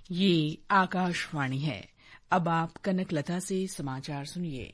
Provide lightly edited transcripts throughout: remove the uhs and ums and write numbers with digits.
ये आकाशवाणी है। अब आप कनकलता से समाचार सुनिए।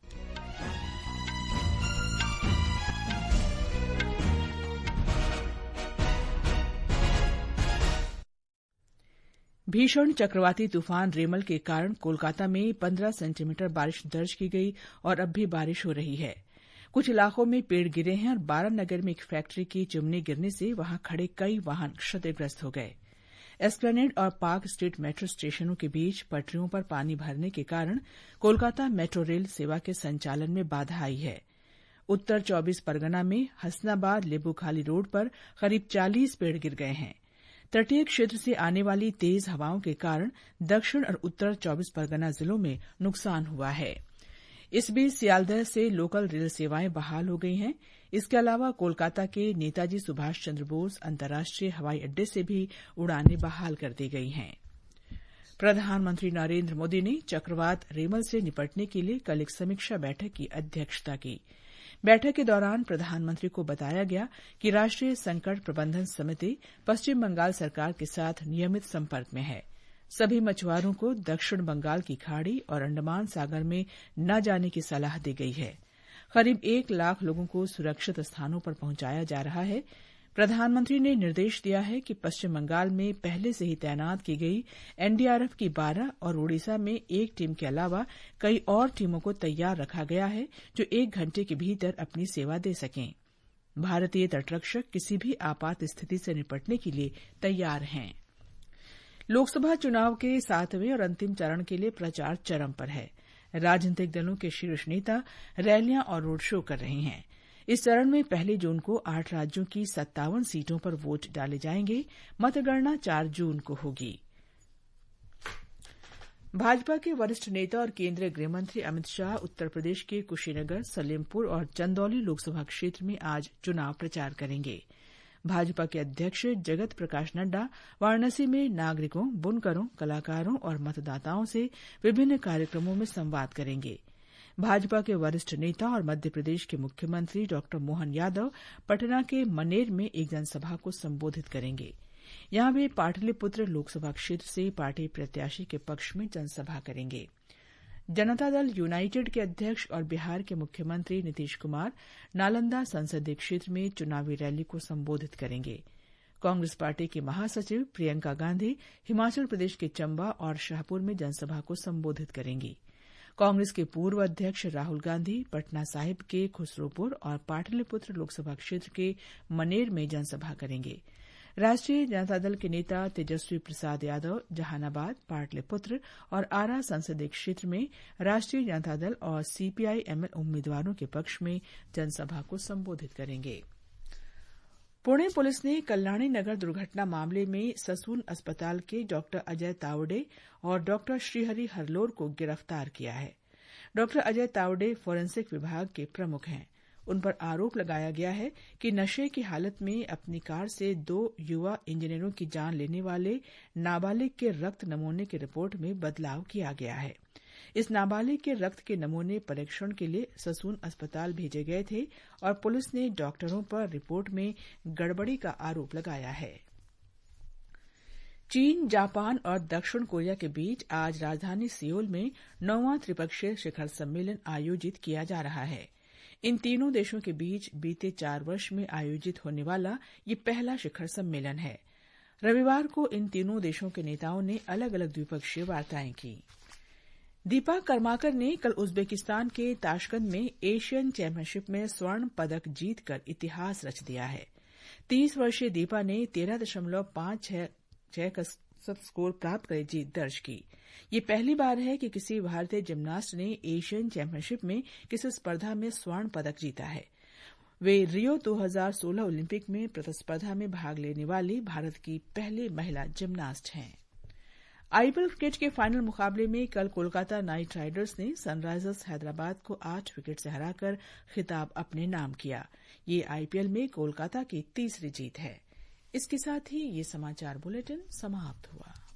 भीषण चक्रवाती तूफान रेमल के कारण कोलकाता में 15 सेंटीमीटर बारिश दर्ज की गई और अब भी बारिश हो रही है। कुछ इलाकों में पेड़ गिरे हैं और बारानगर में एक फैक्ट्री की चिमनी गिरने से वहां खड़े कई वाहन क्षतिग्रस्त हो गए। एस्प्लेनेड और पार्क स्ट्रीट मेट्रो स्टेशनों के बीच पटरियों पर पानी भरने के कारण कोलकाता मेट्रो रेल सेवा के संचालन में बाधा आई है। उत्तर 24 परगना में हसनाबाद लेबूखाली रोड पर करीब 40 पेड़ गिर गए हैं। तटीय क्षेत्र से आने वाली तेज हवाओं के कारण दक्षिण और उत्तर 24 परगना जिलों में नुकसान हुआ है। इस बीच सियालदह से लोकल रेल सेवाएं बहाल हो गई हैं। इसके अलावा कोलकाता के नेताजी सुभाष चंद्र बोस अंतर्राष्ट्रीय हवाई अड्डे से भी उड़ानें बहाल कर दी गई हैं। प्रधानमंत्री नरेंद्र मोदी ने चक्रवात रेमल से निपटने के लिए कल एक समीक्षा बैठक की अध्यक्षता की। बैठक के दौरान प्रधानमंत्री को बताया गया कि राष्ट्रीय संकट प्रबंधन समिति पश्चिम बंगाल सरकार के साथ नियमित संपर्क में है। सभी मछुआरों को दक्षिण बंगाल की खाड़ी और अंडमान सागर में न जाने की सलाह दी गई है। करीब 1 लाख लोगों को सुरक्षित स्थानों पर पहुंचाया जा रहा है। प्रधानमंत्री ने निर्देश दिया है कि पश्चिम बंगाल में पहले से ही तैनात की गई एनडीआरएफ की 12 और ओडिशा में 1 टीम के अलावा कई और टीमों को तैयार रखा गया है जो 1 घंटे के भीतर अपनी सेवा दे सकें। भारतीय तटरक्षक किसी भी आपात स्थिति से निपटने के लिए तैयार हैं। लोकसभा चुनाव के 7वें और अंतिम चरण के लिए प्रचार चरम पर है। राजनीतिक दलों के शीर्ष नेता रैलियां और रोड शो कर रहे हैं। इस चरण में पहली जून को 8 राज्यों की 57 सीटों पर वोट डाले जाएंगे। मतगणना 4 जून को होगी। भाजपा के वरिष्ठ नेता और केंद्रीय गृहमंत्री अमित शाह उत्तर प्रदेश के कुशीनगर, सलेमपुर और चंदौली लोकसभा क्षेत्र में आज चुनाव प्रचार करेंगे। भाजपा के अध्यक्ष जगत प्रकाश नड्डा वाराणसी में नागरिकों, बुनकरों, कलाकारों और मतदाताओं से विभिन्न कार्यक्रमों में संवाद करेंगे। भाजपा के वरिष्ठ नेता और मध्य प्रदेश के मुख्यमंत्री डॉ मोहन यादव पटना के मनेर में एक जनसभा को संबोधित करेंगे। यहां वे पाटलिपुत्र लोकसभा क्षेत्र से पार्टी प्रत्याशी के पक्ष में जनसभा करेंगे। जनता दल यूनाइटेड के अध्यक्ष और बिहार के मुख्यमंत्री नीतीश कुमार नालंदा संसदीय क्षेत्र में चुनावी रैली को संबोधित करेंगे। कांग्रेस पार्टी की महासचिव प्रियंका गांधी हिमाचल प्रदेश के चंबा और शाहपुर में जनसभा को संबोधित करेंगी। कांग्रेस के पूर्व अध्यक्ष राहुल गांधी पटना साहिब के खुसरोपुर और पाटलिपुत्र लोकसभा क्षेत्र के मनेर में जनसभा करेंगे। राष्ट्रीय जनता दल के नेता तेजस्वी प्रसाद यादव जहानाबाद, पाटलिपुत्र और आरा संसदीय क्षेत्र में राष्ट्रीय जनता दल और सीपीआई-एमएल उम्मीदवारों के पक्ष में जनसभा को संबोधित करेंगे। पुणे पुलिस ने कल्याणी नगर दुर्घटना मामले में ससून अस्पताल के डॉ अजय तावडे और डॉ श्रीहरि हरलोर को गिरफ्तार किया है। डॉ अजय तावडे फोरेंसिक विभाग के प्रमुख हैं। उन पर आरोप लगाया गया है कि नशे की हालत में अपनी कार से 2 युवा इंजीनियरों की जान लेने वाले नाबालिग के रक्त नमूने की रिपोर्ट में बदलाव किया गया है। इस नाबालिग के रक्त के नमूने परीक्षण के लिए ससून अस्पताल भेजे गए थे और पुलिस ने डॉक्टरों पर रिपोर्ट में गड़बड़ी का आरोप लगाया है। चीन, जापान और दक्षिण कोरिया के बीच आज राजधानी सियोल में 9वां त्रिपक्षीय शिखर सम्मेलन आयोजित किया जा रहा है। इन तीनों देशों के बीच बीते 4 वर्ष में आयोजित होने वाला ये पहला शिखर सम्मेलन है। रविवार को इन तीनों देशों के नेताओं ने अलग अलग द्विपक्षीय वार्ताएं की। दीपा कर्माकर ने कल उज्बेकिस्तान के ताशकंद में एशियन चैंपियनशिप में स्वर्ण पदक जीतकर इतिहास रच दिया है। 30 वर्षीय दीपा ने 13.566 का स्कोर प्राप्त कर जीत दर्ज की। ये पहली बार है कि किसी भारतीय जिम्नास्ट ने एशियन चैंपियनशिप में किसी स्पर्धा में स्वर्ण पदक जीता है। वे रियो 2016 ओलंपिक में प्रतिस्पर्धा में भाग लेने वाली भारत की पहली महिला जिम्नास्ट हैं। आईपीएल क्रिकेट के फाइनल मुकाबले में कल कोलकाता नाइट राइडर्स ने सनराइजर्स हैदराबाद को 8 विकेट से हराकर खिताब अपने नाम किया। ये आईपीएल में कोलकाता की तीसरी जीत है। इसके साथ ही ये समाचार बुलेटिन समाप्त हुआ।